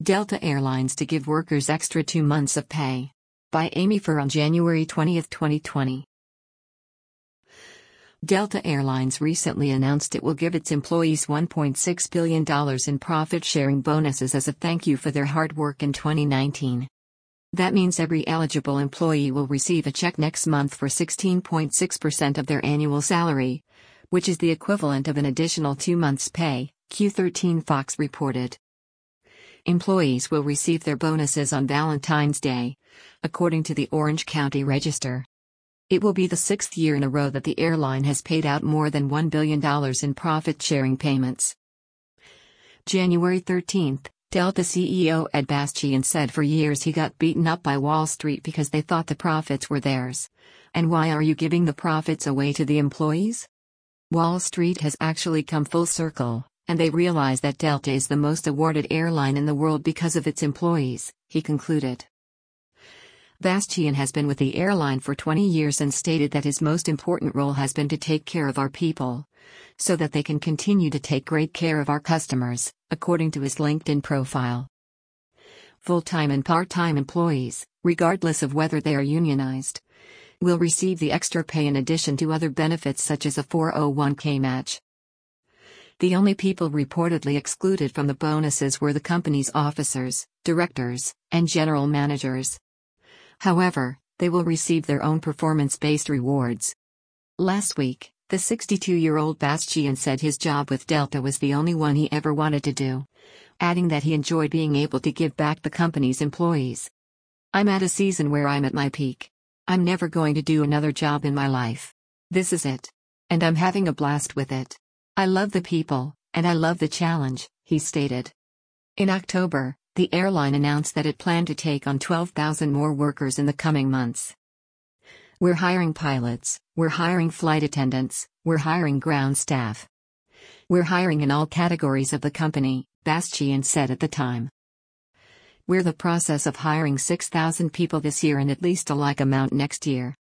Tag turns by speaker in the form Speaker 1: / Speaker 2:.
Speaker 1: Delta Airlines to give workers extra 2 months of pay. By Amy Furr on January 20, 2020. Delta Airlines recently announced it will give its employees $1.6 billion in profit-sharing bonuses as a thank you for their hard work in 2019. That means every eligible employee will receive a check next month for 16.6% of their annual salary, which is the equivalent of an additional 2 months' pay, Q13 Fox reported. Employees will receive their bonuses on Valentine's Day, according to the Orange County Register. It will be the 6th year in a row that the airline has paid out more than $1 billion in profit-sharing payments. January 13, Delta CEO Ed Bastian said for years he got beaten up by Wall Street because they thought the profits were theirs. And why are you giving the profits away to the employees? Wall Street has actually come full circle, and they realize that Delta is the most awarded airline in the world because of its employees, he concluded. Bastian has been with the airline for 20 years and stated that his most important role has been to take care of our people, so that they can continue to take great care of our customers, according to his LinkedIn profile. Full-time and part-time employees, regardless of whether they are unionized, will receive the extra pay in addition to other benefits such as a 401k match. The only people reportedly excluded from the bonuses were the company's officers, directors, and general managers. However, they will receive their own performance-based rewards. Last week, the 62-year-old Bastian said his job with Delta was the only one he ever wanted to do, adding that he enjoyed being able to give back the company's employees. "I'm at a season where I'm at my peak. I'm never going to do another job in my life. This is it. And I'm having a blast with it. I love the people, and I love the challenge," he stated. In October, the airline announced that it planned to take on 12,000 more workers in the coming months. "We're hiring pilots, we're hiring flight attendants, we're hiring ground staff. We're hiring in all categories of the company," Bastian said at the time. "We're in the process of hiring 6,000 people this year and at least a like amount next year.